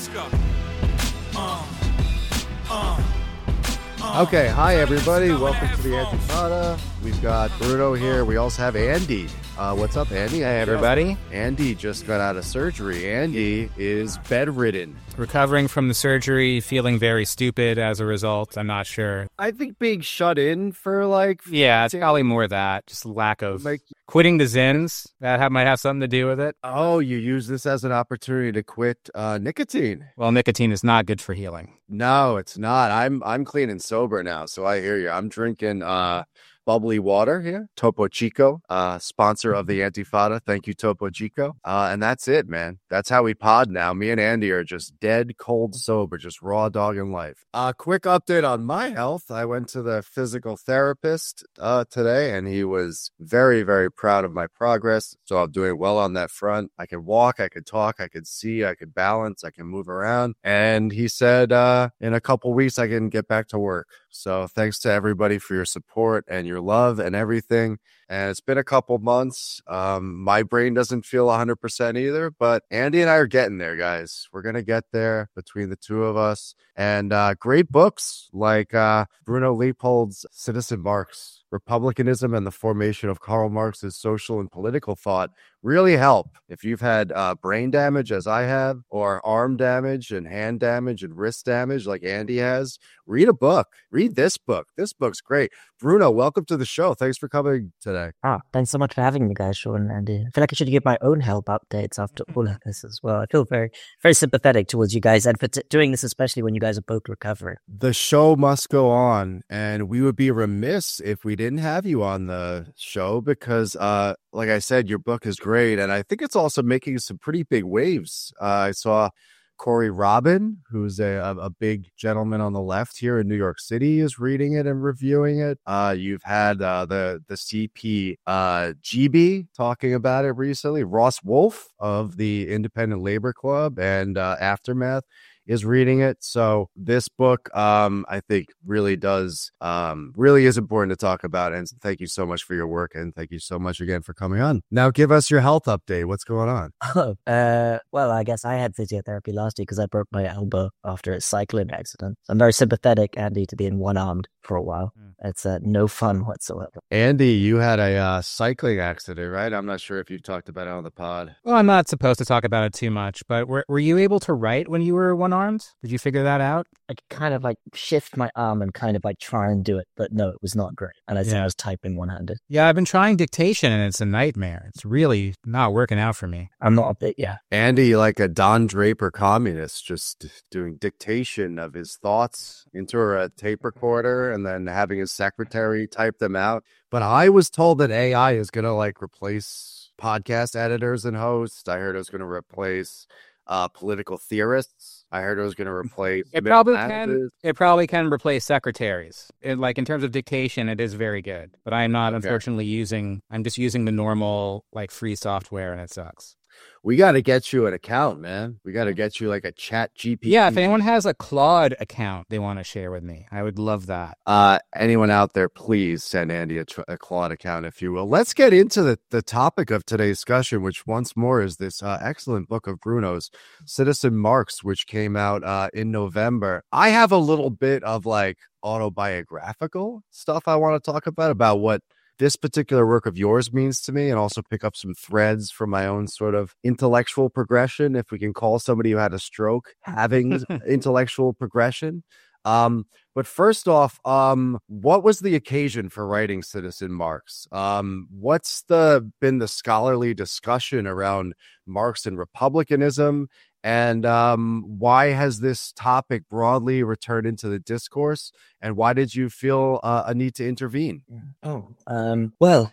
Okay, hi everybody. Welcome to the Antifada. We've got Bruno here. We also have Andy. What's up, Andy? Hey, everybody. Andy just got out of surgery. Andy is bedridden. Recovering from the surgery, feeling very stupid as a result. I'm not sure. I think being shut in for Yeah, it's probably more that. Just lack of quitting the Zins. That might have something to do with it. Oh, you use this as an opportunity to quit nicotine. Well, nicotine is not good for healing. No, it's not. I'm clean and sober now, so I hear you. I'm drinking bubbly water here. Topo Chico, sponsor of the Antifada. Thank you, Topo Chico. And that's it, man. That's how we pod now. Me and Andy are just dead, cold, sober, just raw dogging life. Quick update on my health. I went to the physical therapist today, and he was very, very proud of my progress. So I'm doing well on that front. I can walk, I could talk, I could see, I could balance, I can move around. And he said in a couple weeks, I can get back to work. So thanks to everybody for your support and your love and everything. And it's been a couple months. My brain doesn't feel 100% either, but Andy and I are getting there, guys. We're going to get there between the two of us. And great books like Bruno Leopold's Citizen Marx, Republicanism and the Formation of Karl Marx's Social and Political Thought really help. If you've had brain damage, as I have, or arm damage and hand damage and wrist damage like Andy has, read a book. Read this book. This book's great. Bruno, welcome to the show. Thanks for coming today. Thanks so much for having me, guys, Sean and Andy. I feel like I should give my own health updates after all of this as well. I feel very, very sympathetic towards you guys and for doing this, especially when you guys are both recovering. The show must go on, and we would be remiss if we didn't have you on the show because, like I said, your book is great, and I think it's also making some pretty big waves. I saw Corey Robin, who's a big gentleman on the left here in New York City, is reading it and reviewing it. You've had the CP GB talking about it recently. Ross Wolf of the Independent Labor Club and Aftermath is reading it. So this book, I think really is important to talk about. And thank you so much for your work. And thank you so much again for coming on. Now give us your health update. What's going on? Well, I guess I had physiotherapy last week because I broke my elbow after a cycling accident. I'm very sympathetic, Andy, to being one-armed for a while. It's no fun whatsoever. Andy, you had a cycling accident, right? I'm not sure if you've talked about it on the pod. Well, I'm not supposed to talk about it too much, but were you able to write when you were one-armed? Did you figure that out? I could kind of shift my arm and kind of try and do it, but no, it was not great. And I think I was typing one-handed. Yeah, I've been trying dictation and it's a nightmare. It's really not working out for me. I'm not a bit, Andy, like a Don Draper communist, just doing dictation of his thoughts into a tape recorder and then having his secretary type them out. But I was told that AI is going to replace podcast editors and hosts. I heard it was going to replace political theorists. I heard it was going to replace. It probably can replace secretaries. In terms of dictation, it is very good. But I'm not unfortunately I'm just using the normal free software, and it sucks. We got to get you an account, man. We got to get you a Chat GPT. Yeah, if anyone has a Claude account they want to share with me, I would love that. Anyone out there, please send Andy a Claude account, if you will. Let's get into the topic of today's discussion, which once more is this excellent book of Bruno's, Citizen Marx, which came out in November. I have a little bit of autobiographical stuff I want to talk about what this particular work of yours means to me, and also pick up some threads from my own sort of intellectual progression, if we can call somebody who had a stroke having intellectual progression. But first off, what was the occasion for writing Citizen Marx? What's been the scholarly discussion around Marx and republicanism? And why has this topic broadly returned into the discourse? And why did you feel a need to intervene? Well,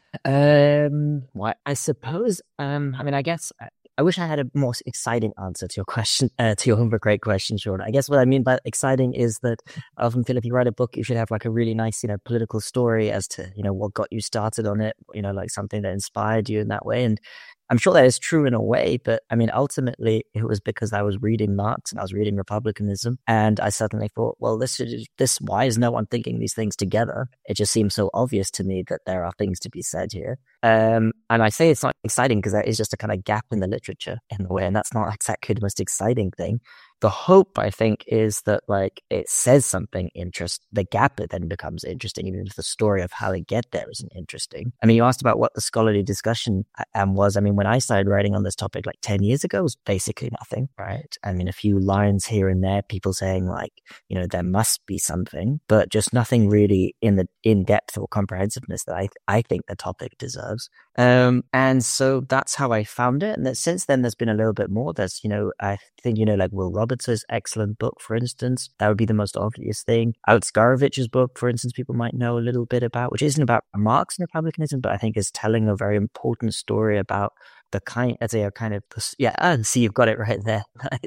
I suppose, I guess I wish I had a more exciting answer to your question, to your great question, Sean. I guess what I mean by exciting is that I often feel if you write a book, you should have a really nice, political story as to, what got you started on it, something that inspired you in that way. And I'm sure that is true in a way, but ultimately it was because I was reading Marx and I was reading republicanism, and I suddenly thought, well, why is no one thinking these things together? It just seems so obvious to me that there are things to be said here. And I say it's not exciting because there is just a kind of gap in the literature in a way, and that's not exactly the most exciting thing. the hope, I think, is that like it says something interesting. The gap it then becomes interesting, even if the story of how they get there isn't interesting. I mean, you asked about what the scholarly discussion was. I mean, when I started writing on this topic like 10 years ago, it was basically nothing, right? I mean, a few lines here and there, people saying like, you know, there must be something, but just nothing really in the in-depth or comprehensiveness that I think the topic deserves. And so that's how I found it. And that since then, there's been a little bit more. There's, you know, I think, you know, like Will Roberts' excellent book, for instance, that would be the most obvious thing. Alex Garovich's book, for instance, people might know a little bit about, which isn't about Marx and republicanism, but I think is telling a very important story about the kind, as a kind of, see, you've got it right there.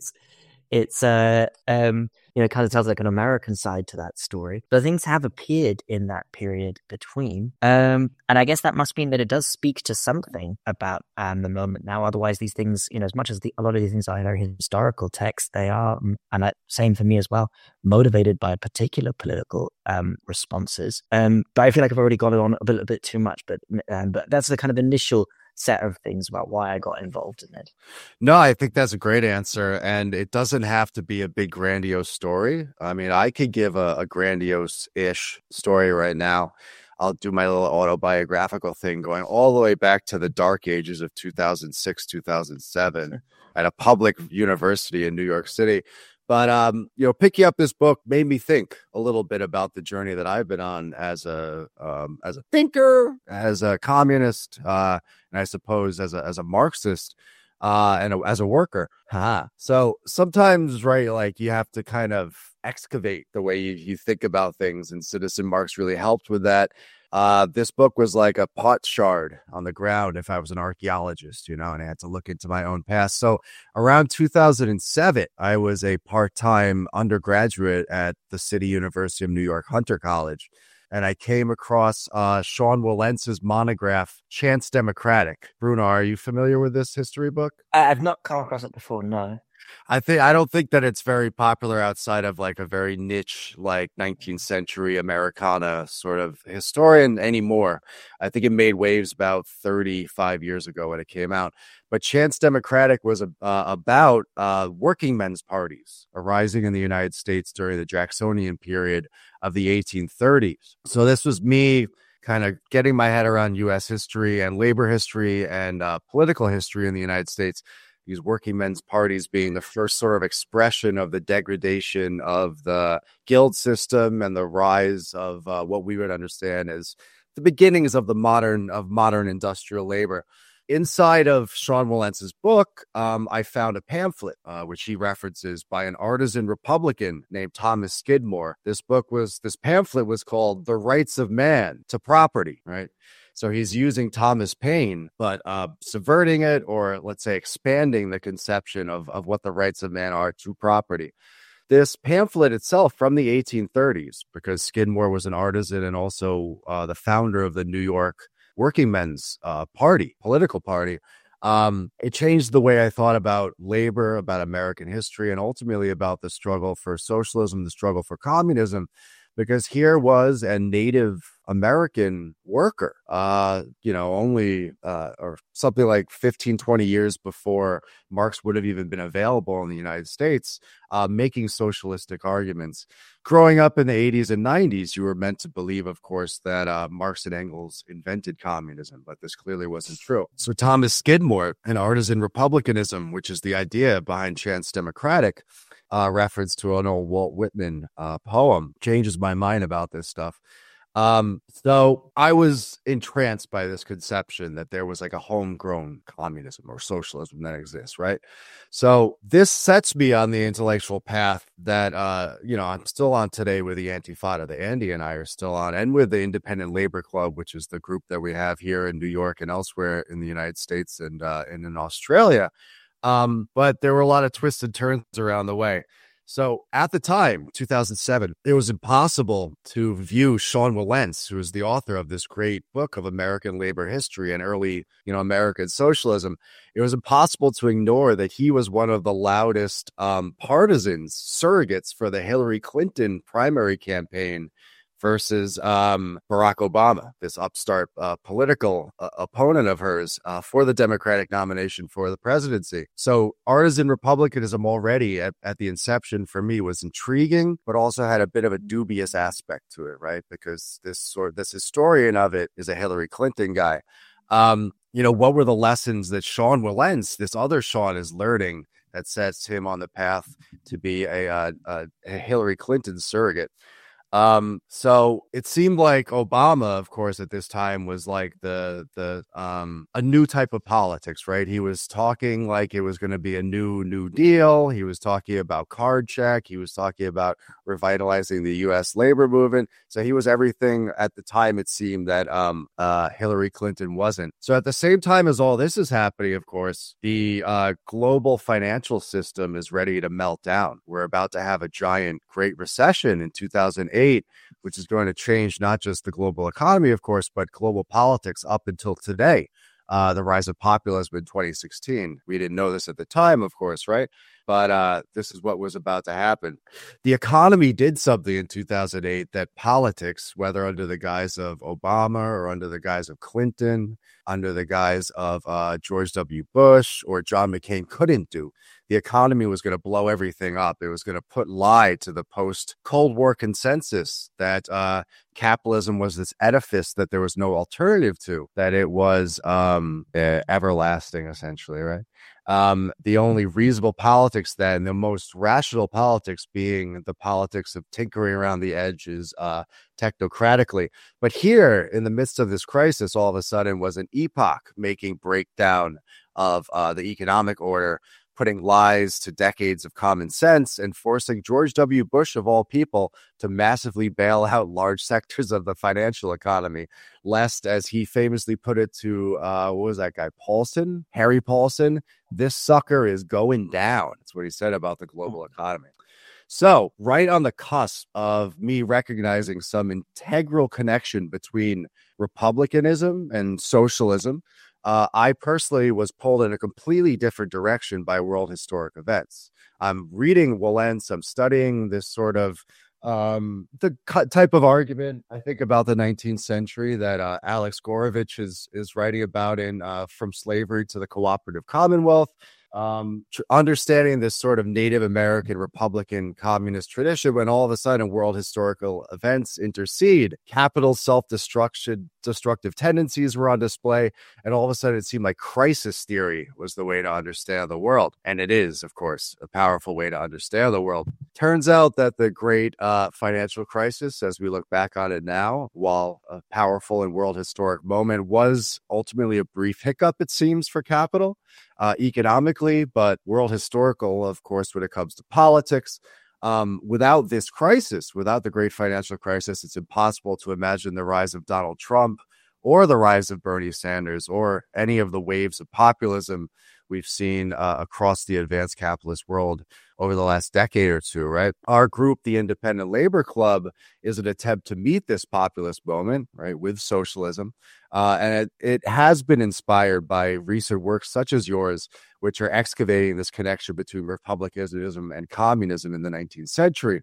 It's you know, kind of tells like an American side to that story. But things have appeared in that period between. And I guess that must mean that it does speak to something about the moment now. Otherwise, these things, you know, as much as a lot of these things are very historical texts, they are, and same for me as well, motivated by particular political responses. But I feel like I've already gone on a little bit too much. But that's the kind of initial set of things about why I got involved in it. No, I think that's a great answer. And it doesn't have to be a big grandiose story. I mean, I could give a grandiose-ish story right now. I'll do my little autobiographical thing going all the way back to the dark ages of 2006, 2007 at a public university in New York City. But, you know, picking up this book made me think a little bit about the journey that I've been on as a thinker, as a communist, and I suppose as a Marxist, and as a worker. So sometimes, right, like you have to kind of excavate the way you think about things, and Citizen Marx really helped with that. This book was like a potsherd on the ground if I was an archaeologist, you know, and I had to look into my own past. So around 2007, I was a part-time undergraduate at the City University of New York Hunter College. And I came across Sean Wilentz' monograph, Chance Democratic. Bruno, are you familiar with this history book? I've not come across it before, no. I don't think that it's very popular outside of like a very niche, like 19th century Americana sort of historian anymore. I think it made waves about 35 years ago when it came out. But Chance Democratic was about working men's parties arising in the United States during the Jacksonian period of the 1830s. So this was me kind of getting my head around U.S. history and labor history and political history in the United States. These working men's parties being the first sort of expression of the degradation of the guild system and the rise of what we would understand as the beginnings of the modern industrial labor. Inside of Sean Wilentz's book, I found a pamphlet, which he references by an artisan Republican named Thomas Skidmore. This pamphlet was called The Rights of Man to Property, right? So he's using Thomas Paine, but subverting it, or let's say expanding the conception of what the rights of man are to property. This pamphlet itself from the 1830s, because Skidmore was an artisan and also the founder of the New York Working Men's political party, it changed the way I thought about labor, about American history, and ultimately about the struggle for socialism, the struggle for communism. Because here was a Native American worker, only or something like 15, 20 years before Marx would have even been available in the United States, making socialistic arguments. Growing up in the 80s and 90s, you were meant to believe, of course, that Marx and Engels invented communism, but this clearly wasn't true. So Thomas Skidmore, an artisan republicanism, which is the idea behind Chance Democratic, reference to an old Walt Whitman poem, changes my mind about this stuff. So I was entranced by this conception that there was like a homegrown communism or socialism that exists, right? So this sets me on the intellectual path that, I'm still on today with the Antifada. The Andy and I are still on, and with the Independent Labor Club, which is the group that we have here in New York and elsewhere in the United States and in Australia. But there were a lot of twists and turns around the way. So at the time, 2007, it was impossible to view Sean Wilentz, who is the author of this great book of American labor history and early, American socialism. It was impossible to ignore that he was one of the loudest partisans, surrogates for the Hillary Clinton primary campaign versus Barack Obama, this upstart political opponent of hers for the Democratic nomination for the presidency. So artisan republicanism already at the inception for me was intriguing, but also had a bit of a dubious aspect to it, right? Because this historian of it is a Hillary Clinton guy. What were the lessons that Sean Wilentz, this other Sean, is learning that sets him on the path to be a Hillary Clinton surrogate? So it seemed like Obama, of course, at this time was like a new type of politics, right? He was talking like it was going to be a new deal. He was talking about card check. He was talking about revitalizing the U.S. labor movement. So he was everything at the time, it seemed, that Hillary Clinton wasn't. So at the same time as all this is happening, of course, the global financial system is ready to melt down. We're about to have a giant Great Recession in 2008. Which is going to change not just the global economy, of course, but global politics up until today. The rise of populism in 2016. We didn't know this at the time, of course, right? But this is what was about to happen. The economy did something in 2008 that politics, whether under the guise of Obama or under the guise of Clinton, under the guise of George W. Bush or John McCain, couldn't do. The economy was going to blow everything up. It was going to put lie to the post-Cold War consensus that capitalism was this edifice that there was no alternative to, that it was everlasting, essentially, right? The only reasonable politics then, the most rational politics being the politics of tinkering around the edges technocratically. But here, in the midst of this crisis, all of a sudden was an epoch-making breakdown of the economic order, putting lies to decades of common sense and forcing George W. Bush, of all people, to massively bail out large sectors of the financial economy, lest, as he famously put it to, what was that guy, Paulson? Harry Paulson, this sucker is going down. That's what he said about the global economy. So, right on the cusp of me recognizing some integral connection between republicanism and socialism, I personally was pulled in a completely different direction by world historic events. I'm reading Wilentz. I'm studying this sort of the type of argument, I think, about the 19th century that Alex Gorovich is writing about in From Slavery to the Cooperative Commonwealth. Understanding this sort of Native American Republican communist tradition, when all of a sudden world historical events intercede, capital destructive tendencies were on display, and all of a sudden it seemed like crisis theory was the way to understand the world. And it is, of course, a powerful way to understand the world. Turns out that the great financial crisis, as we look back on it now, while a powerful and world historic moment, was ultimately a brief hiccup, it seems, for capital. Economically, but world historical, of course, when it comes to politics. Without this crisis, without the great financial crisis, it's impossible to imagine the rise of Donald Trump or the rise of Bernie Sanders or any of the waves of populism we've seen across the advanced capitalist world over the last decade or two, right? Our group, the Independent Labor Club, is an attempt to meet this populist moment, right, with socialism. And it has been inspired by recent works such as yours, which are excavating this connection between republicanism and communism in the 19th century.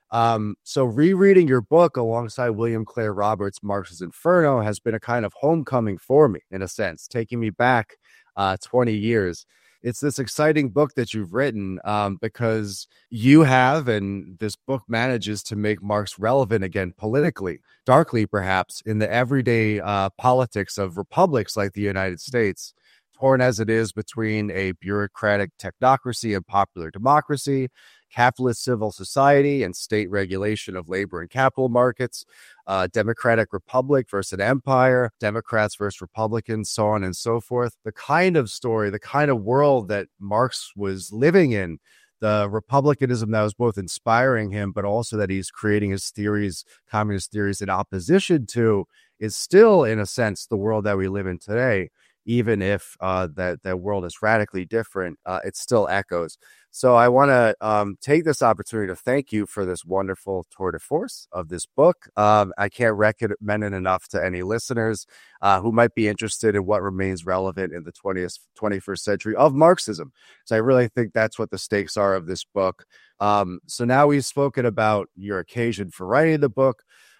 So rereading your book alongside William Clare Roberts' Marx's Inferno has been a kind of homecoming for me, in a sense, taking me back 20 years. It's this exciting book that you've written because you have, and this book manages to make Marx relevant again politically, darkly perhaps, in the everyday politics of republics like the United States, torn as it is between a bureaucratic technocracy and popular democracy, capitalist civil society and state regulation of labor and capital markets, democratic republic versus an empire, Democrats versus Republicans, so on and so forth. The kind of story, the kind of world that Marx was living in, the republicanism that was both inspiring him, but also that he's creating his theories, communist theories, in opposition to, is still, in a sense, the world that we live in today. Even if that world is radically different, it still echoes. So I want to take this opportunity to thank you for this wonderful tour de force of this book. I can't recommend it enough to any listeners who might be interested in what remains relevant in the 21st century of Marxism. So I really think that's what the stakes are of this book. So now we've spoken about your occasion for writing the book.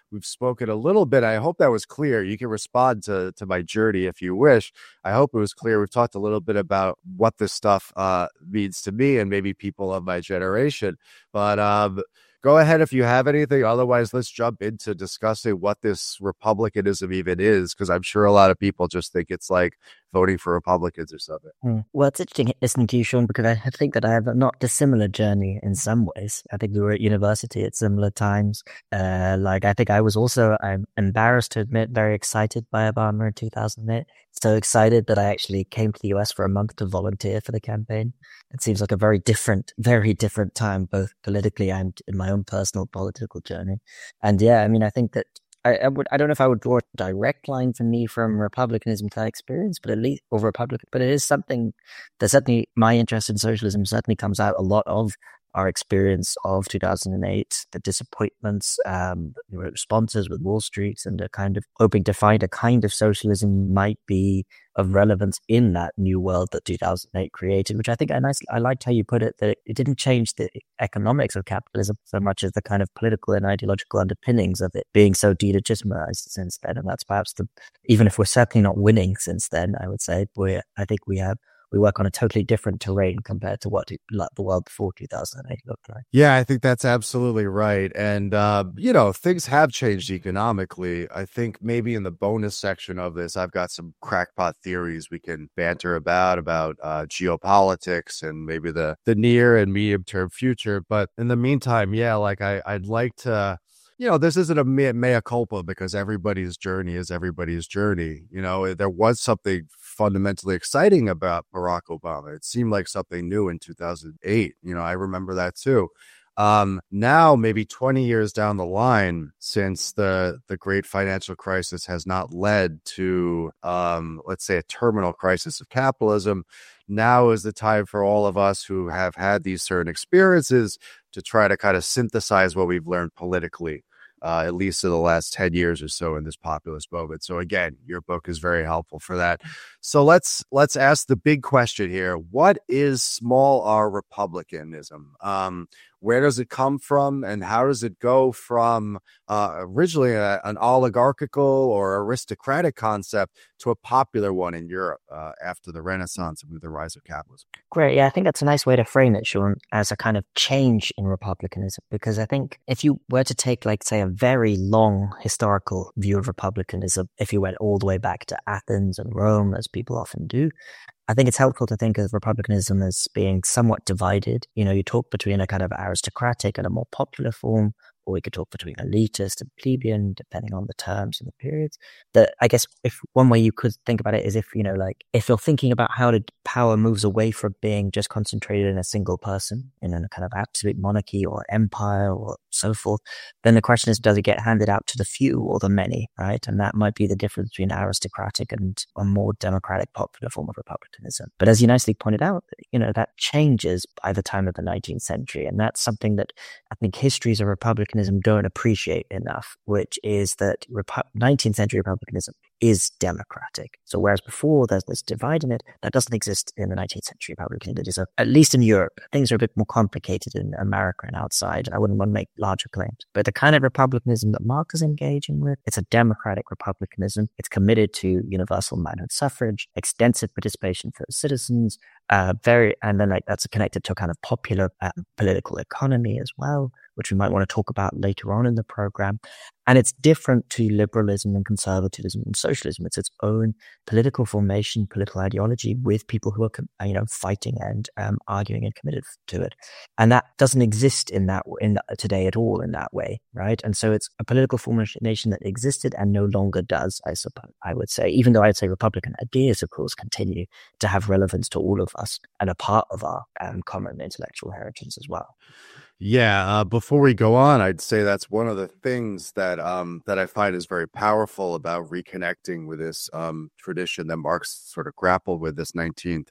we've spoken a little bit. I hope that was clear. You can respond to my journey if you wish. I hope it was clear. We've talked a little bit about what this stuff means to me and maybe people of my generation. But go ahead if you have anything. Otherwise, let's jump into discussing what this republicanism even is, because I'm sure a lot of people just think it's like voting for Republicans or something. Well, it's interesting listening to you, Sean, because I think that I have a not dissimilar journey in some ways. I think we were at university at similar times. I think I was also, I'm embarrassed to admit, very excited by Obama in 2008. So excited that I actually came to the US for a month to volunteer for the campaign. It seems like a very different time, both politically and in my own personal political journey. And yeah, I mean, I think that I don't know if I would draw a direct line for me from republicanism to that experience, but at least over Republican, but it is something that certainly my interest in socialism certainly comes out a lot of our experience of 2008, the disappointments, responses with Wall Street, and a kind of hoping to find a kind of socialism might be of relevance in that new world that 2008 created, which I think I liked how you put it, that it didn't change the economics of capitalism so much as the kind of political and ideological underpinnings of it being so delegitimized since then. And that's perhaps even if we're certainly not winning since then, I would say, I think we work on a totally different terrain compared to what the world before 2008 looked like. Yeah, I think that's absolutely right. And, things have changed economically. I think maybe in the bonus section of this, I've got some crackpot theories we can banter about geopolitics and maybe the near and medium term future. But in the meantime, yeah, I'd like to... this isn't a mea culpa because everybody's journey is everybody's journey. There was something fundamentally exciting about Barack Obama. It seemed like something new in 2008. I remember that too. Now, maybe 20 years down the line, since the great financial crisis has not led to, let's say, a terminal crisis of capitalism, now is the time for all of us who have had these certain experiences to try to kind of synthesize what we've learned politically. At least in the last 10 years or so in this populist moment. So again, your book is very helpful for that. So let's ask the big question here. What is small r republicanism? Where does it come from, and how does it go from originally an oligarchical or aristocratic concept to a popular one in Europe after the Renaissance and with the rise of capitalism? Great. Yeah, I think that's a nice way to frame it, Sean, as a kind of change in republicanism. Because I think if you were to take, say, a very long historical view of republicanism, if you went all the way back to Athens and Rome, as people often do, I think it's helpful to think of republicanism as being somewhat divided. You talk between a kind of aristocratic and a more popular form, or we could talk between elitist and plebeian, depending on the terms and the periods. That I guess if one way you could think about it is if if you're thinking about how power moves away from being just concentrated in a single person, in a kind of absolute monarchy or empire or so forth, then the question is, does it get handed out to the few or the many, right? And that might be the difference between aristocratic and a more democratic popular form of republicanism. But as you nicely pointed out, that changes by the time of the 19th century. And that's something that I think histories of republicanism don't appreciate enough, which is that 19th century republicanism is democratic. So whereas before there's this divide in it, that doesn't exist in the 19th century republicanism. At least in Europe, things are a bit more complicated in America and outside. I wouldn't want to make larger claims. But the kind of republicanism that Marx is engaging with, it's a democratic republicanism. It's committed to universal manhood suffrage, extensive participation for citizens, and then that's connected to a kind of popular political economy as well, which we might want to talk about later on in the program. And it's different to liberalism and conservatism and socialism. It's its own political formation, political ideology with people who are, fighting and arguing and committed to it. And that doesn't exist today at all in that way, right? And so it's a political formation that existed and no longer does, I suppose, I would say, even though I'd say Republican ideas, of course, continue to have relevance to all of us and a part of our common intellectual heritage as well. Yeah, before we go on, I'd say that's one of the things that I find is very powerful about reconnecting with this tradition that Marx sort of grappled with, this 18th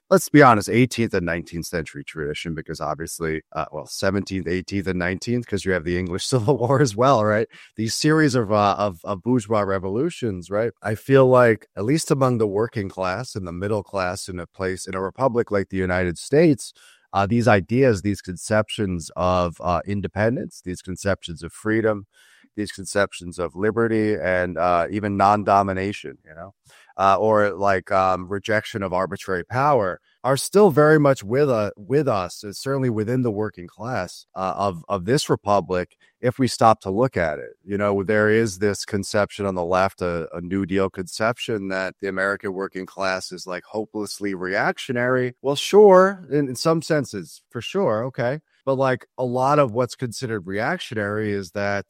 and 19th century tradition, because obviously, 17th, 18th, and 19th, because you have the English Civil War as well, right? These series of bourgeois revolutions, right? I feel like, at least among the working class and the middle class in a republic like the United States, these ideas, these conceptions of independence, these conceptions of freedom, these conceptions of liberty and even non-domination, or like rejection of arbitrary power, are still very much with us, and certainly within the working class of this republic. If we stop to look at it, there is this conception on the left, a New Deal conception, that the American working class is like hopelessly reactionary. Well, sure, in some senses, for sure, okay. But like a lot of what's considered reactionary is that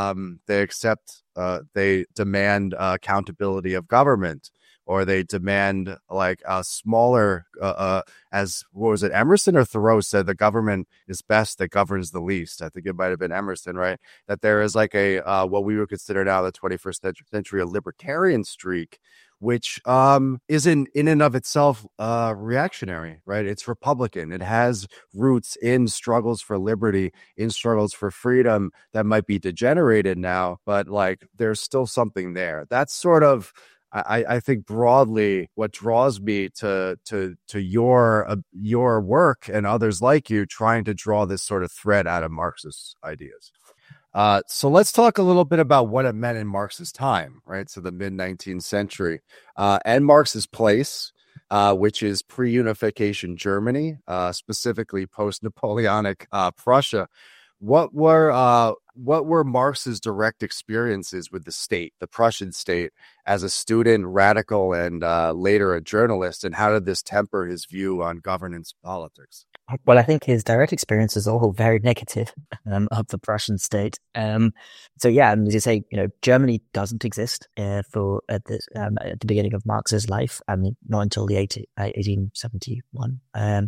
they demand accountability of government, or they demand like a smaller, as what was it, Emerson or Thoreau said, the government is best that governs the least. I think it might have been Emerson, right? That there is like a what we would consider now the 21st century a libertarian streak, which is in and of itself reactionary, right? It's Republican. It has roots in struggles for liberty, in struggles for freedom that might be degenerated now, but like there's still something there. That's sort of, I think, broadly what draws me to your work and others like you trying to draw this sort of thread out of Marxist ideas. So let's talk a little bit about what it meant in Marx's time, right? So the mid-19th century, and Marx's place, which is pre-unification Germany, specifically post-Napoleonic Prussia. What were Marx's direct experiences with the state, the Prussian state, as a student, radical, and later a journalist? And how did this temper his view on governance politics? Well, I think his direct experience is all very negative of the Prussian state. So yeah, as you say, Germany doesn't exist at the beginning of Marx's life. I mean, not until the 1871.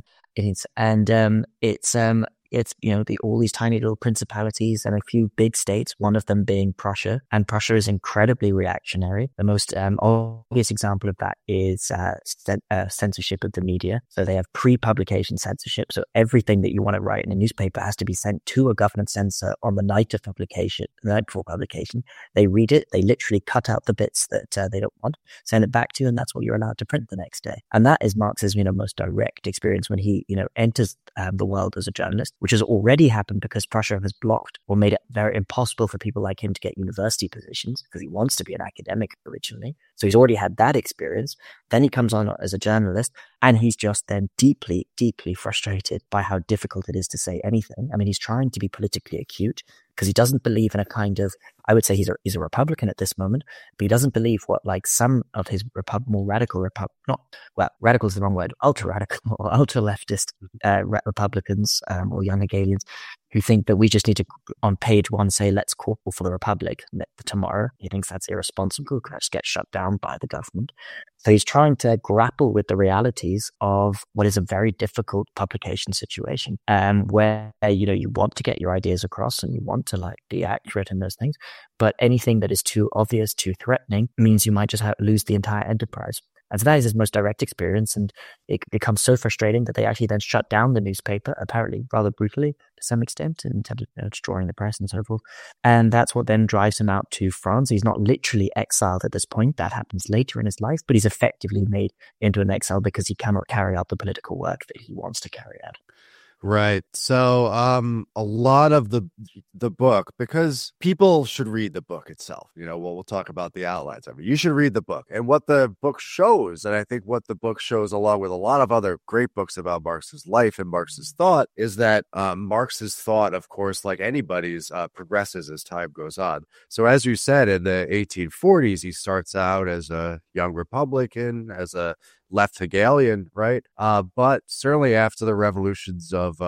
It's all these tiny little principalities and a few big states, one of them being Prussia, and Prussia is incredibly reactionary. The most obvious example of that is censorship of the media. So they have pre-publication censorship. So everything that you want to write in a newspaper has to be sent to a government censor on the night of publication, the night before publication. They read it, they literally cut out the bits that they don't want, send it back to you, and that's what you're allowed to print the next day. And that is Marx's most direct experience when he enters the world as a journalist, which has already happened because Prussia has blocked or made it very impossible for people like him to get university positions because he wants to be an academic originally. So he's already had that experience. Then he comes on as a journalist, and he's just then deeply, deeply frustrated by how difficult it is to say anything. I mean, he's trying to be politically acute because he doesn't believe in a kind of, I would say he's a Republican at this moment, but he doesn't believe what like some of his more radical, radical is the wrong word, ultra-radical or ultra-leftist Republicans or young Hegelians who think that we just need to, on page one, say, let's call for the Republic tomorrow. He thinks that's irresponsible because that gets shut down by the government. So he's trying to grapple with the realities of what is a very difficult publication situation, where, you want to get your ideas across and you want to be accurate in those things. But anything that is too obvious, too threatening means you might just lose the entire enterprise. And so that is his most direct experience. And it becomes so frustrating that they actually then shut down the newspaper, apparently rather brutally to some extent, in terms of destroying the press and so forth. And that's what then drives him out to France. He's not literally exiled at this point. That happens later in his life, but he's effectively made into an exile because he cannot carry out the political work that he wants to carry out. Right. So a lot of the book, because people should read the book itself, we'll talk about the outlines of it. You should read the book. And what the book shows, and I think what the book shows along with a lot of other great books about Marx's life and Marx's thought, is that Marx's thought, of course, like anybody's, progresses as time goes on. So as you said, in the 1840s, he starts out as a young Republican, as a left Hegelian, right? But certainly after the revolutions of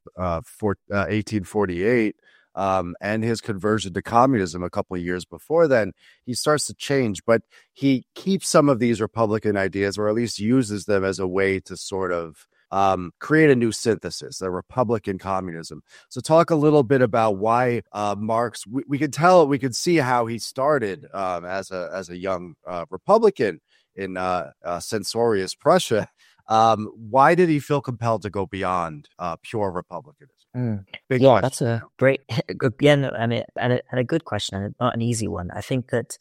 1848 and his conversion to communism a couple of years before then, he starts to change. But he keeps some of these Republican ideas, or at least uses them as a way to sort of create a new synthesis, a Republican communism. So talk a little bit about why Marx, we could see how he started as a young Republican in censorious Prussia. Why did he feel compelled to go beyond pure republicanism? Big Yeah, question. that's a great, again, I mean, and a good question, and not an easy one. I think that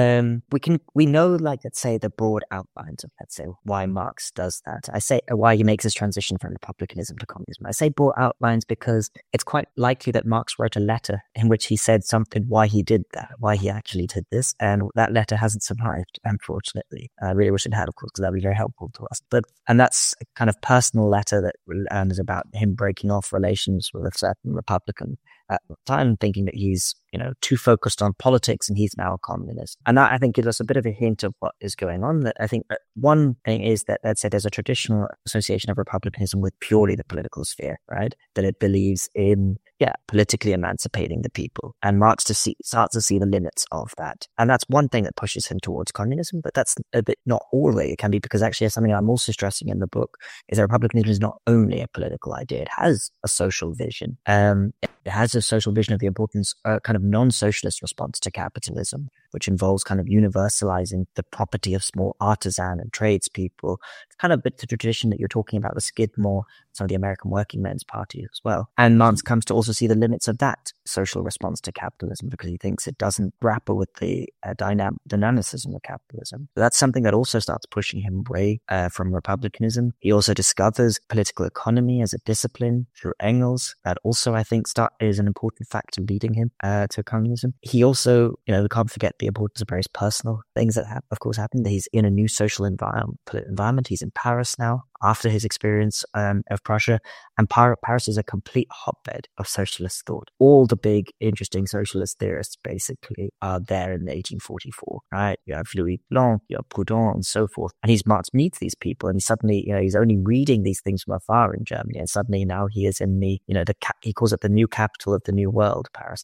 we know, like, let's say, the broad outlines of, let's say, why Marx does that. I say why he makes this transition from republicanism to communism. I say broad outlines because it's quite likely that Marx wrote a letter in which he said something why he did that, why he actually did this, and that letter hasn't survived, unfortunately. I really wish it had, of course, because that'd be very helpful to us. And that's a kind of personal letter that is about him breaking off relations with a certain Republican at the time, thinking that he's, too focused on politics and he's now a communist. And that, I think, gives us a bit of a hint of what is going on. That I think that one thing is that, let's say, there's a traditional association of republicanism with purely the political sphere, right? That it believes in, politically emancipating the people. And Marx starts to see the limits of that. And that's one thing that pushes him towards communism, but that's a bit not all the way it can be, because actually something I'm also stressing in the book is that republicanism is not only a political idea, it has a social vision. It has a social vision of the importance, kind of non-socialist response to capitalism, which involves kind of universalizing the property of small artisan and tradespeople. It's kind of a bit the tradition that you're talking about, the Skidmore, some of the American Working Men's Party as well. And Marx comes to also see the limits of that social response to capitalism because he thinks it doesn't grapple with the dynamicism of capitalism. So that's something that also starts pushing him away from republicanism. He also discovers political economy as a discipline through Engels. That also, I think, is an important factor leading him to communism. He also, we can't forget the importance of various personal things that of course happened. He's in a new social environment. He's in Paris now after his experience of Prussia, and Paris is a complete hotbed of socialist thought. All the big, interesting socialist theorists basically are there in 1844, right? You have Louis Blanc, you have Proudhon, and so forth. And Marx meets these people, and he suddenly, he's only reading these things from afar in Germany, and suddenly now he is in the, he calls it the new capital of the new world, Paris.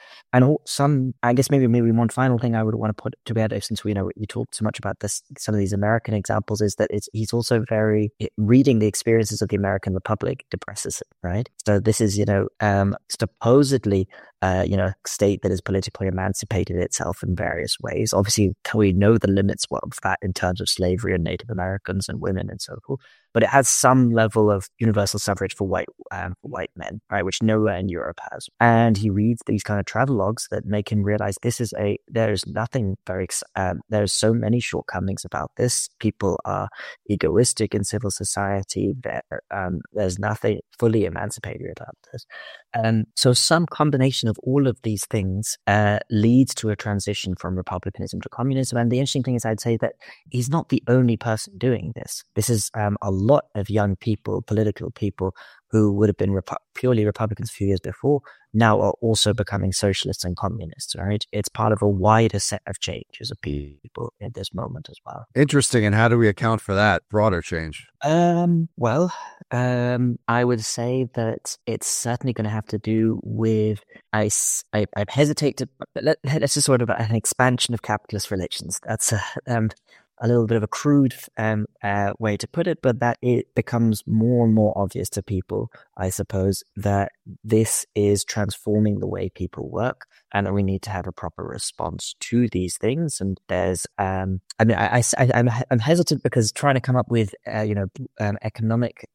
And I guess maybe one final thing I would want to put together, since we you talked so much about this, some of these American examples, is that he's also reading the experiences of the American Republic depresses him, right? So this is, supposedly, a state that has politically emancipated itself in various ways. Obviously, we know the limits of that in terms of slavery and Native Americans and women and so forth. But it has some level of universal suffrage for white men, right, which nowhere in Europe has. And he reads these kind of travelogues that make him realize there's so many shortcomings about this. People are egoistic in civil society. There's nothing fully emancipatory about this. And so some combination of all of these things leads to a transition from republicanism to communism. And the interesting thing is, I'd say that he's not the only person doing this. This is a lot of young people, political people, who would have been purely Republicans a few years before, now are also becoming socialists and communists, right? It's part of a wider set of changes of people at this moment as well. Interesting. And how do we account for that broader change? Well, I would say that it's certainly going to have to do with, I hesitate to, let's just sort of an expansion of capitalist relations. That's a little bit of a crude way to put it, but that it becomes more and more obvious to people, I suppose, that this is transforming the way people work, and that we need to have a proper response to these things. And there's, I'm hesitant because trying to come up with, economic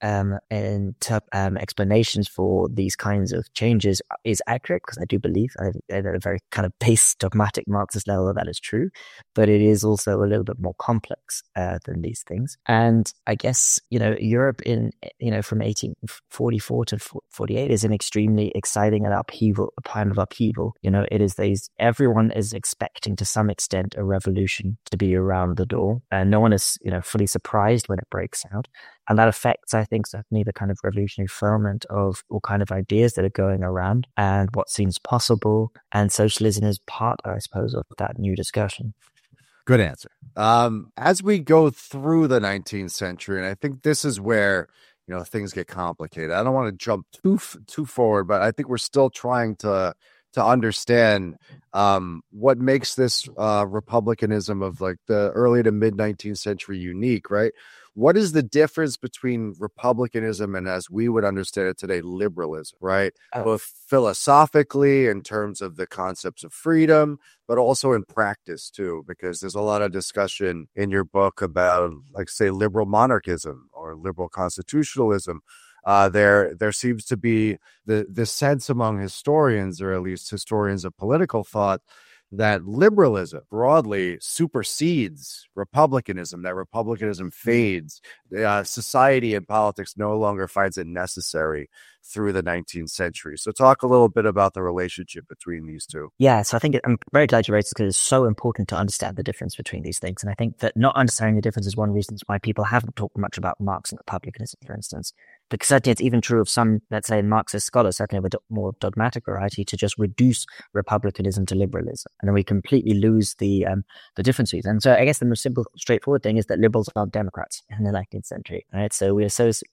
explanations for these kinds of changes is accurate, because I do believe at a very kind of base dogmatic Marxist level that is true, but it is also a little bit more complex than these things. And I guess, Europe from 1844 to 48 is an extremely exciting and a time of upheaval. It is everyone is expecting to some extent a revolution to be around the door, and no one is, fully surprised when it breaks out. And that affects, I think, certainly the kind of revolutionary ferment of all kind of ideas that are going around and what seems possible. And socialism is part, I suppose, of that new discussion. Good answer. As we go through the 19th century, and I think this is where, things get complicated. I don't want to jump too forward, but I think we're still trying to understand what makes this republicanism of like the early to mid 19th century unique, right? What is the difference between republicanism and, as we would understand it today, liberalism, right? Both philosophically in terms of the concepts of freedom, but also in practice too, because there's a lot of discussion in your book about, like, say, liberal monarchism or liberal constitutionalism. There seems to be the sense among historians, or at least historians of political thought, that liberalism broadly supersedes republicanism, that republicanism fades. Society and politics no longer finds it necessary through the 19th century. So talk a little bit about the relationship between these two. Yeah, so I think I'm very glad you raised this because it's so important to understand the difference between these things. And I think that not understanding the difference is one of the reasons why people haven't talked much about Marx and republicanism, for instance. Because certainly it's even true of some, let's say, Marxist scholars, certainly of a more dogmatic variety, to just reduce republicanism to liberalism. And then we completely lose the differences. And so I guess the most simple, straightforward thing is that liberals are Democrats in the 19th century, right? So we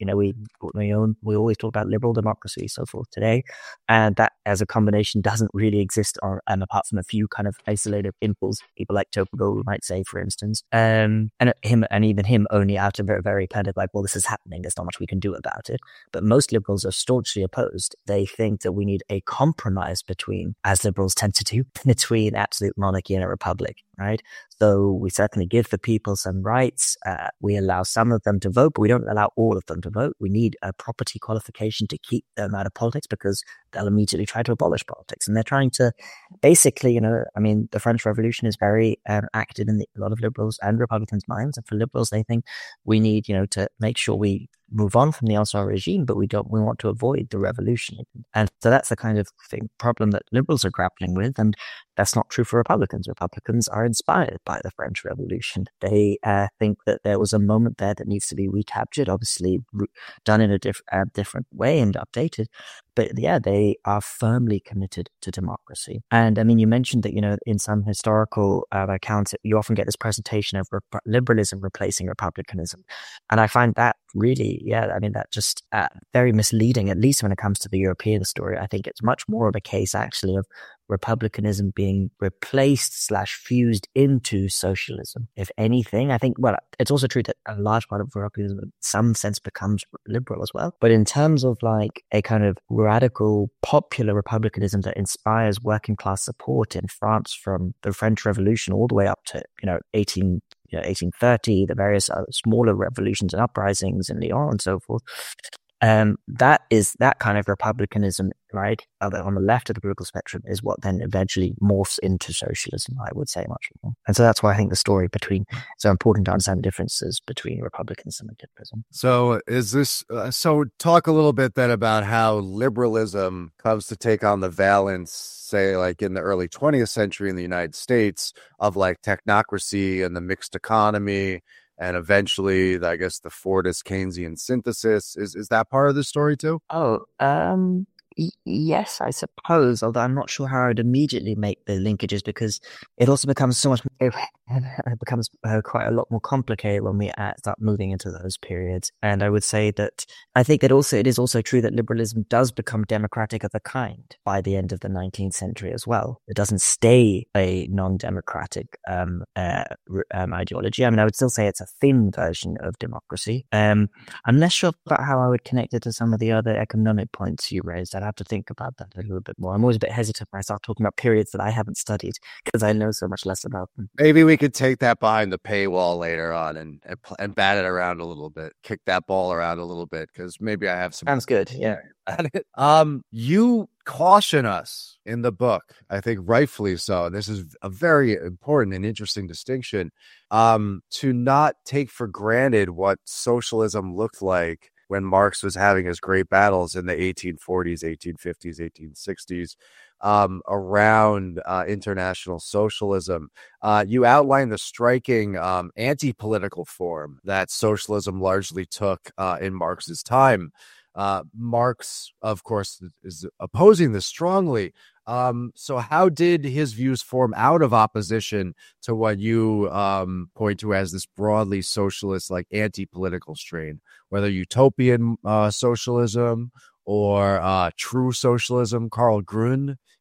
always talk about liberal democracy, so forth today. And that as a combination doesn't really exist apart from a few kind of isolated impulse, people like Tocqueville might say, for instance. And even him only out of a very kind of like, well, this is happening, there's not much we can do about it. But most liberals are staunchly opposed. They think that we need a compromise between, as liberals tend to do, between absolute monarchy and a republic, right? So we certainly give the people some rights. We allow some of them to vote, but we don't allow all of them to vote. We need a property qualification to keep them out of politics because they'll immediately try to abolish politics. And they're trying to basically, the French Revolution is very active in a lot of liberals and Republicans' minds. And for liberals, they think we need, to make sure we move on from the Ancien regime, but we want to avoid the revolution. And so that's the kind of problem that liberals are grappling with. And that's not true for Republicans. Republicans are inspired by the French Revolution. They think that there was a moment there that needs to be recaptured, obviously done in a different way and updated. But yeah, they are firmly committed to democracy. And I mean, you mentioned that, in some historical accounts, you often get this presentation of liberalism replacing republicanism. And I find that really, that just very misleading, at least when it comes to the European story. I think it's much more of a case actually of republicanism being replaced / fused into socialism. If anything, I think, well, it's also true that a large part of republicanism in some sense becomes liberal as well. But in terms of like a kind of radical popular republicanism that inspires working class support in France from the French Revolution all the way up to, 1830, the various smaller revolutions and uprisings in Lyon and so forth. That kind of republicanism, right, on the left of the political spectrum is what then eventually morphs into socialism, I would say, much more. And so that's why I think the story so important to understand the differences between republicanism and liberalism. So so talk a little bit then about how liberalism comes to take on the valence, say, like in the early 20th century in the United States, of like technocracy and the mixed economy, and eventually, I guess, the Fordist Keynesian synthesis. Is that part of the story too? Yes, I suppose, although I'm not sure how I'd immediately make the linkages because it also becomes it becomes quite a lot more complicated when we start moving into those periods. And I would say that I think that it is also true that liberalism does become democratic of a kind by the end of the 19th century as well. It doesn't stay a non-democratic ideology. I mean, I would still say it's a thin version of democracy. I'm less sure about how I would connect it to some of the other economic points you raised. I'd have to think about that a little bit more. I'm always a bit hesitant when I start talking about periods that I haven't studied because I know so much less about them. Maybe we could take that behind the paywall later on and bat it around a little bit, kick that ball around a little bit, because maybe I have some. Sounds good. Yeah. You caution us in the book, I think rightfully so, and this is a very important and interesting distinction, to not take for granted what socialism looked like when Marx was having his great battles in the 1840s, 1850s, 1860s, around international socialism. You outlined the striking anti-political form that socialism largely took in Marx's time. Marx, of course, is opposing this strongly. So how did his views form out of opposition to what you point to as this broadly socialist, like anti-political strain, whether utopian socialism or true socialism? Karl Grun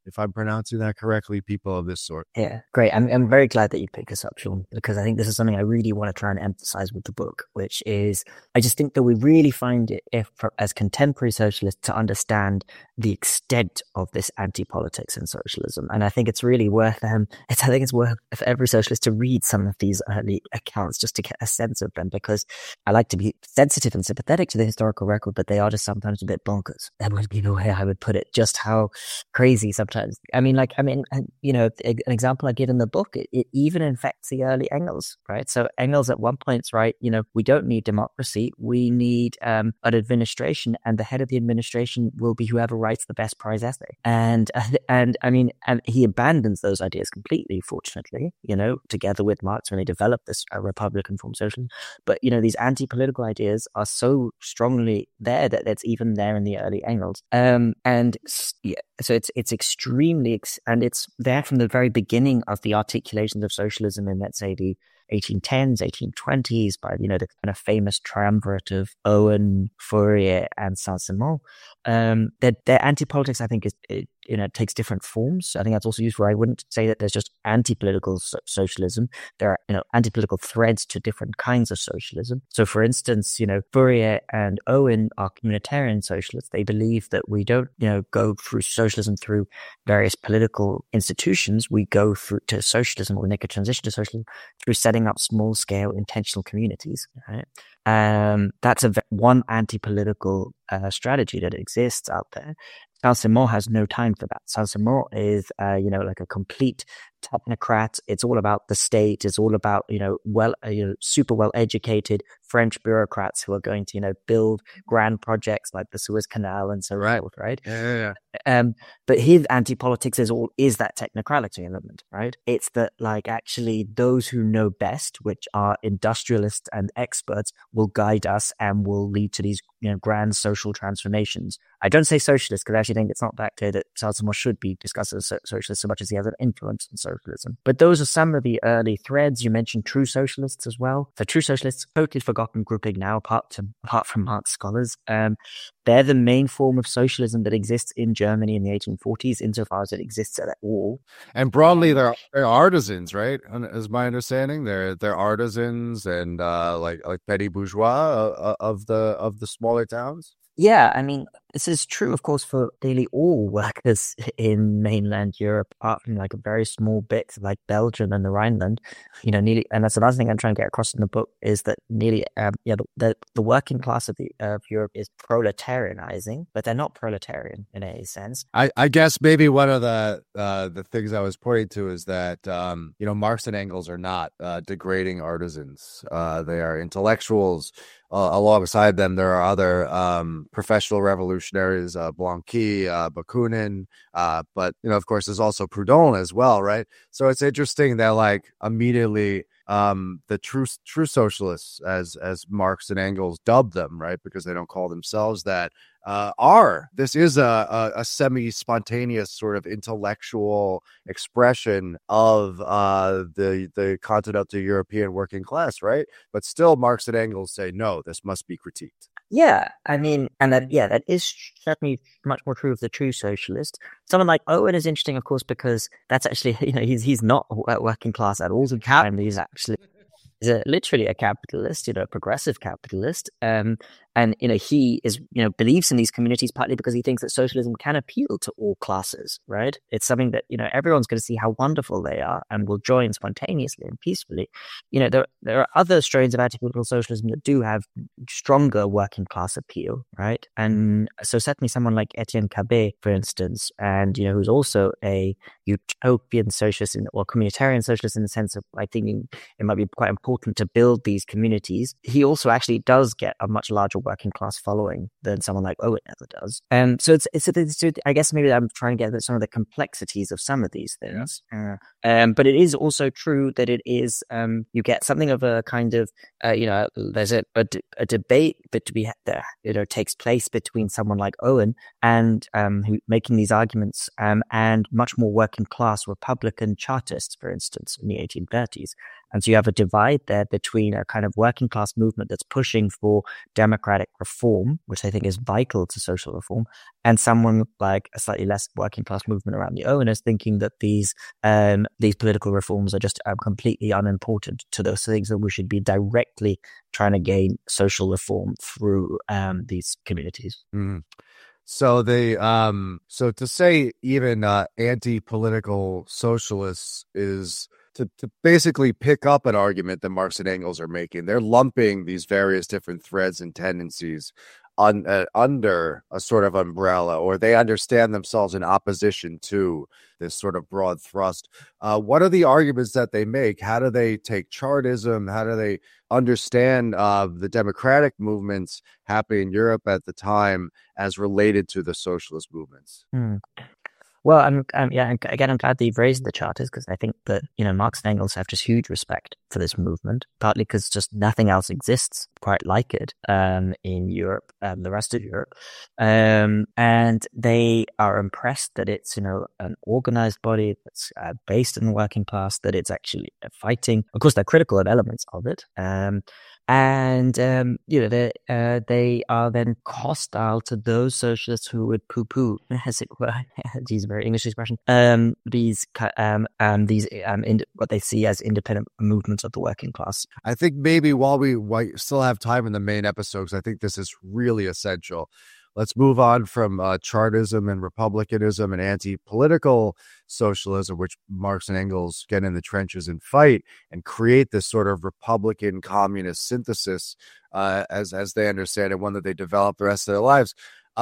if I'm pronouncing that correctly, people of this sort. Yeah, great. I'm very glad that you picked this up, Sean, because I think this is something I really want to try and emphasize with the book, which is I just think that we really find it, as contemporary socialists, to understand the extent of this anti-politics in socialism. And I think it's really worth I think it's worth for every socialist to read some of these early accounts just to get a sense of them, because I like to be sensitive and sympathetic to the historical record, but they are just sometimes a bit bonkers. That would be the way I would put it, just how crazy sometimes. You know, an example I give in the book, it even infects the early Engels, right? So Engels at one point is right, you know, we don't need democracy. We need an administration, and the head of the administration will be whoever writes the best prize essay. And he abandons those ideas completely, fortunately, you know, together with Marx when they developed this Republican form of socialism. But, you know, these anti-political ideas are so strongly there that it's even there in the early Engels. So it's extremely, and it's there from the very beginning of the articulations of socialism in, let's say, the 1810s, 1820s, by, you know, the kind of famous triumvirate of Owen, Fourier, and Saint-Simon. Their anti-politics, I think, takes different forms. I think that's also useful. I wouldn't say that there's just anti-political socialism. There are, you know, anti-political threads to different kinds of socialism. So, for instance, you know, Fourier and Owen are communitarian socialists. They believe that we don't, you know, go through socialism through various political institutions. We go through to socialism, or make a transition to socialism through setting up small-scale intentional communities. Right? That's one anti-political strategy that exists out there. Saint-Simon has no time for that. Saint-Simon is, like a complete technocrat. It's all about the state. It's all about, super well-educated French bureaucrats who are going to, build grand projects like the Suez Canal and so forth, right? Yeah. But his anti-politics is that technocratic element, right? It's that, like, actually those who know best, which are industrialists and experts, will guide us and will lead to these, grand social transformations. I don't say socialist because I actually think it's not that clear that Saint-Simon should be discussed as a socialist so much as he has an influence on socialism. But those are some of the early threads. You mentioned true socialists as well. The true socialists, totally forgotten grouping now, apart from Marx scholars. They're the main form of socialism that exists in Germany in the 1840s, insofar as it exists at all. And broadly, they're artisans, right? Is my understanding. They're artisans and like petty bourgeois of the smaller towns. Yeah, I mean, this is true, of course, for nearly all workers in mainland Europe, apart from like a very small bit like Belgium and the Rhineland. Nearly, and that's another thing I'm trying to get across in the book, is that nearly, the working class of Europe is proletarianizing, but they're not proletarian in any sense. I guess maybe one of the things I was pointing to is that Marx and Engels are not degrading artisans. They are intellectuals. Alongside them, there are other professional revolutionaries, Blanqui, Bakunin, but of course, there's also Proudhon as well, right? So it's interesting that, like, immediately the true socialists, as Marx and Engels dubbed them, right, because they don't call themselves that, this is a semi-spontaneous sort of intellectual expression of the continental European working class, right? But still, Marx and Engels say, no, this must be critiqued. Yeah, I mean, and that is certainly much more true of the true socialist. Someone like Owen is interesting, of course, because that's actually, he's not working class at all. He's actually literally a capitalist, a progressive capitalist. And he is, believes in these communities partly because he thinks that socialism can appeal to all classes, right? It's something that, everyone's going to see how wonderful they are and will join spontaneously and peacefully. There are other strains of anti-political socialism that do have stronger working class appeal, right? And so certainly someone like Etienne Cabet, for instance, and, who's also a utopian socialist or communitarian socialist in the sense of, I think it might be quite important to build these communities. He also actually does get a much larger working class following than someone like Owen ever does. And so it's I guess maybe I'm trying to get at some of the complexities of some of these things. Yeah. But it is also true that it is, you get something of a kind of, there's a debate that takes place between someone like Owen and who making these arguments, and much more working class Republican Chartists, for instance, in the 1830s. And so you have a divide there between a kind of working class movement that's pushing for democratic reform, which I think is vital to social reform, and someone like a slightly less working class movement around the owners thinking that these political reforms are just completely unimportant to those things, that we should be directly trying to gain social reform through these communities. Mm. So so to say even anti-political socialists is to basically pick up an argument that Marx and Engels are making. They're lumping these various different threads and tendencies under a sort of umbrella, or they understand themselves in opposition to this sort of broad thrust. What are the arguments that they make? How do they take Chartism? How do they understand the democratic movements happening in Europe at the time as related to the socialist movements? Well, I'm glad that you've raised the Charters, because I think that, Marx and Engels have just huge respect for this movement, partly because just nothing else exists quite like it in Europe, the rest of Europe. And they are impressed that it's, an organized body that's based in the working class, that it's actually fighting. Of course, they're critical of elements of it. They are then hostile to those socialists who would poo-poo, as it were, to use a very English expression, what they see as independent movements of the working class. I think maybe while we still have time in the main episodes, I think this is really essential. Let's move on from Chartism and republicanism and anti-political socialism, which Marx and Engels get in the trenches and fight and create this sort of Republican communist synthesis as they understand it, one that they develop the rest of their lives.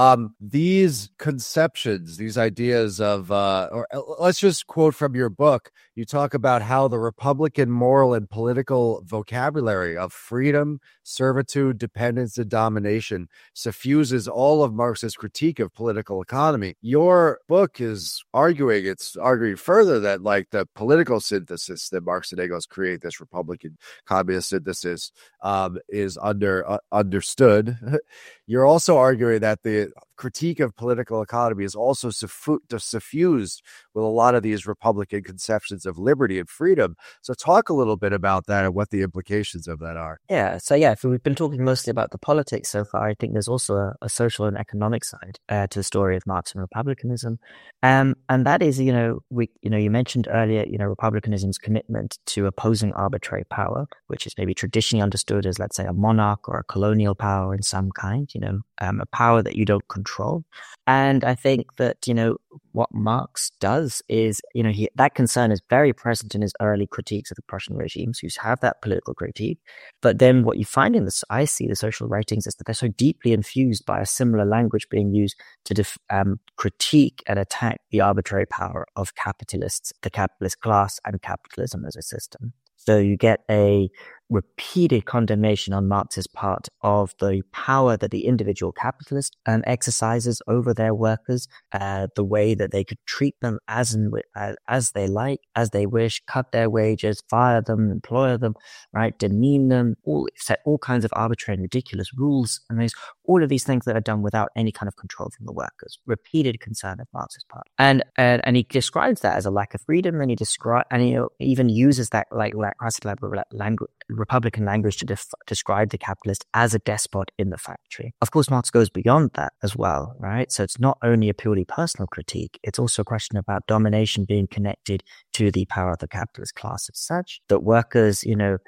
These conceptions, these ideas of, or let's just quote from your book. You talk about how the Republican moral and political vocabulary of freedom, servitude, dependence, and domination suffuses all of Marx's critique of political economy. Your book is arguing further that like the political synthesis that Marx and Engels create, this Republican communist synthesis, is understood. You're also arguing that the critique of political economy is also suffused with a lot of these Republican conceptions of liberty and freedom. So talk a little bit about that and what the implications of that are. Yeah. So if we've been talking mostly about the politics so far, I think there's also a social and economic side to the story of Marx and republicanism. And that is, you mentioned earlier, republicanism's commitment to opposing arbitrary power, which is maybe traditionally understood as, let's say, a monarch or a colonial power in some kind, a power that you don't control. And I think that, what Marx does is, that concern is very present in his early critiques of the Prussian regimes, who have that political critique. But then what you find in I see the social writings is that they're so deeply infused by a similar language being used to critique and attack the arbitrary power of capitalists, the capitalist class, and capitalism as a system. So you get a repeated condemnation on Marx's part of the power that the individual capitalist exercises over their workers, the way that they could treat them as they like, as they wish, cut their wages, fire them, employ them, right, demean them, set all kinds of arbitrary and ridiculous rules, and there's all of these things that are done without any kind of control from the workers. Repeated concern of Marx's part, and he describes that as a lack of freedom, and he even uses that Republican language to describe the capitalist as a despot in the factory. Of course, Marx goes beyond that as well, right? So it's not only a purely personal critique, it's also a question about domination being connected to the power of the capitalist class as such, that workers,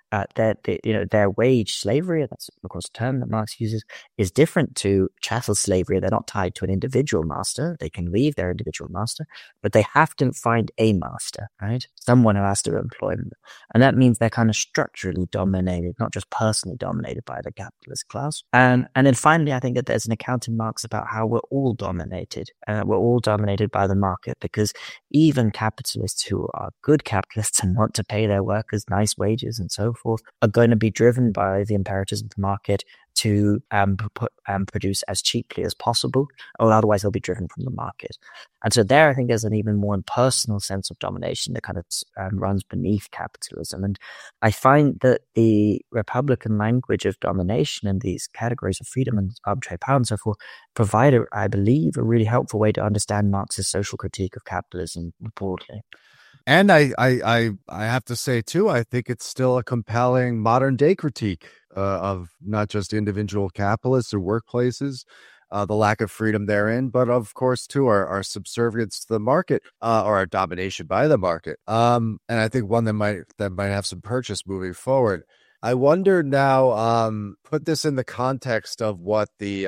their wage slavery, that's of course a term that Marx uses, is different to chattel slavery. They're not tied to an individual master. They can leave their individual master, but they have to find a master, right? Someone who has to employ them. And that means they're kind of structurally dominated, not just personally dominated by the capitalist class. And then finally, I think that there's an account in Marx about how we're all dominated. We're all dominated by the market, because even capitalists who are good capitalists and want to pay their workers nice wages and so forth are going to be driven by the imperatives of the market to produce as cheaply as possible, or otherwise they'll be driven from the market. And so there, I think there's an even more impersonal sense of domination that kind of runs beneath capitalism. And I find that the Republican language of domination and these categories of freedom and arbitrary power and so forth provide, I believe, a really helpful way to understand Marx's social critique of capitalism broadly. And I have to say too, I think it's still a compelling modern day critique of not just individual capitalists or workplaces, the lack of freedom therein, but of course too our subservience to the market, or our domination by the market. And I think one that might have some purchase moving forward. I wonder now, put this in the context of what the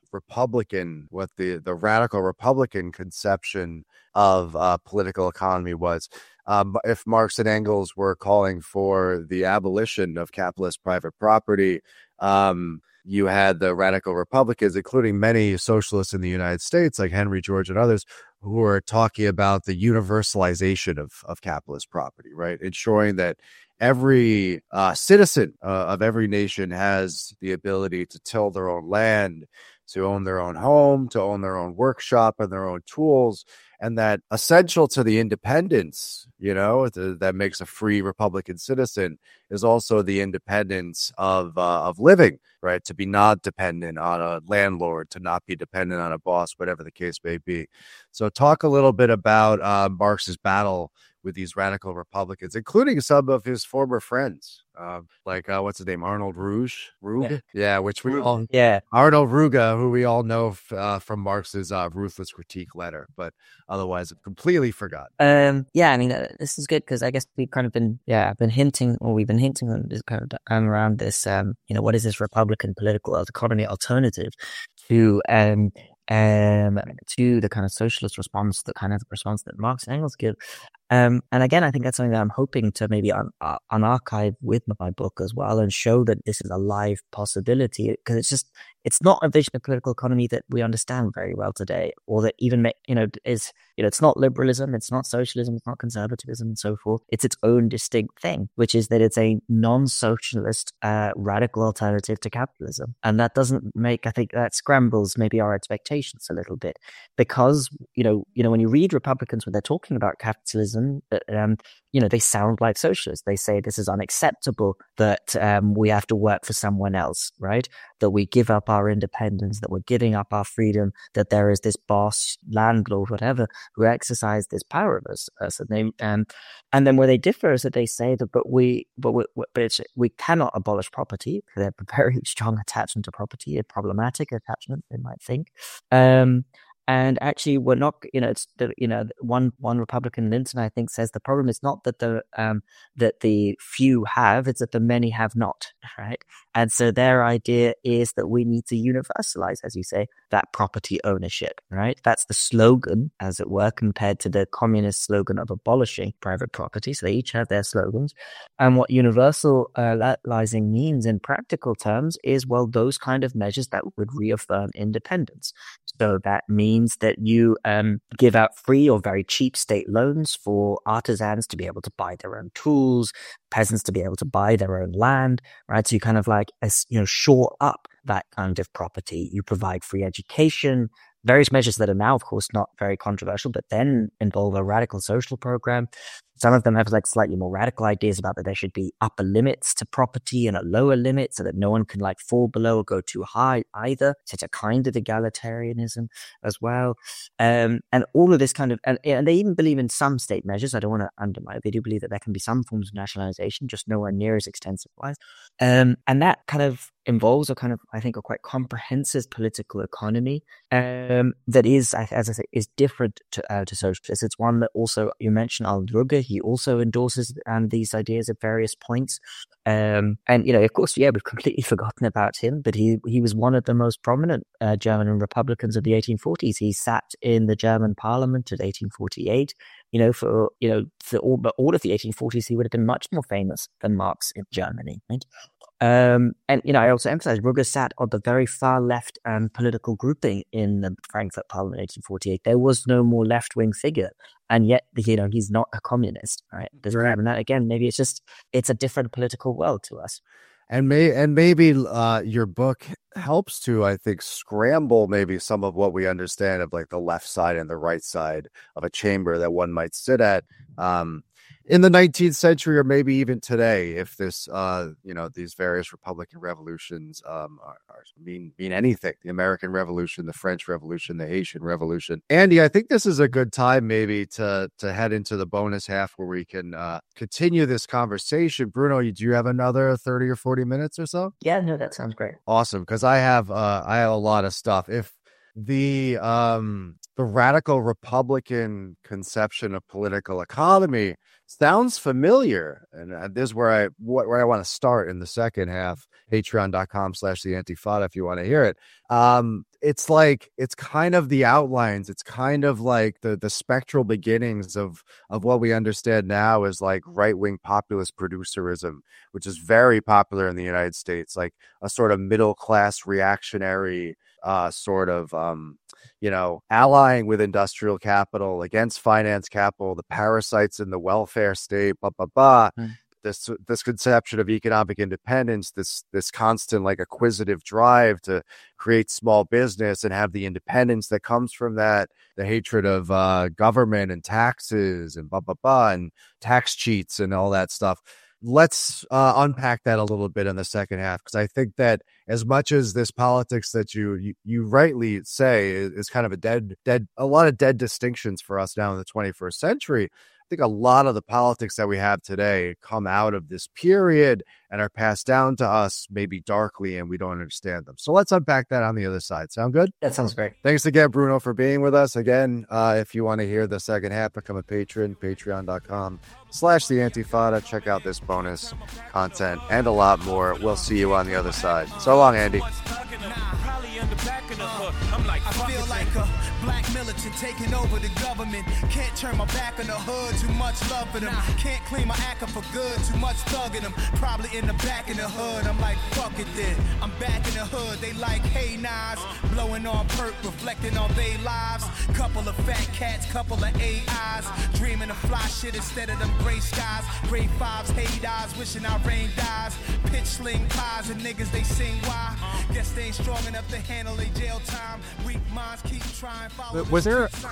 the radical Republican conception of political economy was. If Marx and Engels were calling for the abolition of capitalist private property, you had the radical Republicans, including many socialists in the United States, like Henry George and others, who were talking about the universalization of capitalist property, right? Ensuring that every citizen of every nation has the ability to till their own land, to own their own home, to own their own workshop and their own tools. And that essential to the independence, that makes a free Republican citizen is also the independence of living, right? To be not dependent on a landlord, to not be dependent on a boss, whatever the case may be. So talk a little bit about Marx's battle with these radical Republicans, including some of his former friends, like what's his name, Arnold Ruge, which we all, Arnold Ruge, who we all know from Marx's Ruthless Critique letter, but otherwise I've completely forgotten. I mean, this is good because I guess we've kind of been hinting on this kind of around this, what is this Republican political economy alternative to the kind of socialist response, the kind of response that Marx and Engels give. And again, I think that's something that I'm hoping to maybe unarchive with my book as well and show that this is a live possibility, because it's not a vision of political economy that we understand very well today, or that even, it's not liberalism, it's not socialism, it's not conservatism and so forth. It's its own distinct thing, which is that it's a non-socialist, radical alternative to capitalism. And that I think that scrambles maybe our expectations a little bit, because, when you read Republicans, when they're talking about capitalism, they sound like socialists. They say this is unacceptable, that we have to work for someone else, right? That we give up our independence, that we're giving up our freedom, that there is this boss, landlord, whatever, who exercise this power of us. And then where they differ is that they say that, but we cannot abolish property. They have a very strong attachment to property, a problematic attachment, they might think. And actually, we're not. It's one Republican, Linton, I think, says the problem is not that the few have; it's that the many have not. Right, and so their idea is that we need to universalize, as you say, that property ownership. Right, that's the slogan, as it were, compared to the communist slogan of abolishing private property. So they each have their slogans, and what universalizing means in practical terms is, well, those kind of measures that would reaffirm independence. So that means that you give out free or very cheap state loans for artisans to be able to buy their own tools, peasants to be able to buy their own land, right? So you kind of shore up that kind of property. You provide free education, various measures that are now, of course, not very controversial, but then involve a radical social program. Some of them have slightly more radical ideas about that there should be upper limits to property and a lower limit so that no one can fall below or go too high either. Such a kind of egalitarianism as well. And all of this kind of, and they even believe in some state measures. I don't want to undermine it. They do believe that there can be some forms of nationalization, just nowhere near as extensive wise. And that kind of involves I think a quite comprehensive political economy that is, as I say, is different to socialists. It's one that also, you mentioned Arnold Ruge, he also endorses these ideas at various points. And, of course, we've completely forgotten about him, but he was one of the most prominent German Republicans of the 1840s. He sat in the German parliament in 1848. For all of the 1840s, he would have been much more famous than Marx in Germany, right? I also emphasize Ruge sat on the very far left political grouping in the Frankfurt Parliament in 1848. There was no more left-wing figure, and yet he's not a communist, right? Right. And that, again, maybe it's a different political world to us. And maybe your book helps to, I think, scramble maybe some of what we understand of the left side and the right side of a chamber that one might sit at. in the 19th century, or maybe even today, if this, these various Republican revolutions mean anything. The American Revolution, the French Revolution, the Haitian Revolution. Andy, I think this is a good time maybe to head into the bonus half where we can continue this conversation. Bruno, do you have another 30 or 40 minutes or so? Yeah, no, that sounds great. Awesome, because I have a lot of stuff. If the radical Republican conception of political economy sounds familiar, and this is where I want to start in the second half. Patreon.com/theantifada if you want to hear it. It's kind of the outlines. It's kind of like the spectral beginnings of what we understand now as like right-wing populist producerism, which is very popular in the United States, like a sort of middle-class reactionary sort of allying with industrial capital against finance capital, the parasites in the welfare state, blah blah blah. This conception of economic independence, this constant like acquisitive drive to create small business and have the independence that comes from that, the hatred of government and taxes and blah blah blah and tax cheats and all that stuff. Let's unpack that a little bit in the second half, because I think that as much as this politics that you rightly say is kind of a lot of dead distinctions for us now in the 21st century, I think a lot of the politics that we have today come out of this period and are passed down to us maybe darkly, and we don't understand them. So let's unpack that on the other side. Sound good? That sounds great. Thanks again, Bruno, for being with us. Again, if you want to hear the second half, become a patron, patreon.com/theantifada. Check out this bonus content and a lot more. We'll see you on the other side. So long, Andy. I feel like a black militant taking over the government. Can't turn my back on the hood, too much love for them. Can't clean my act up for good, too much thugging them. Probably in the back of the hood, I'm like, fuck it then. I'm back in the hood, they like, hey, Nas. Blowing on perk, reflecting on they lives. Couple of fat cats, couple of AIs. Dreaming of fly shit instead of them gray skies. Gray fives, hate eyes, wishing our rain dies. Pitch sling pies and niggas, they sing why. Guess they ain't strong enough to handle a jail time. Weak minds keep trying. Was there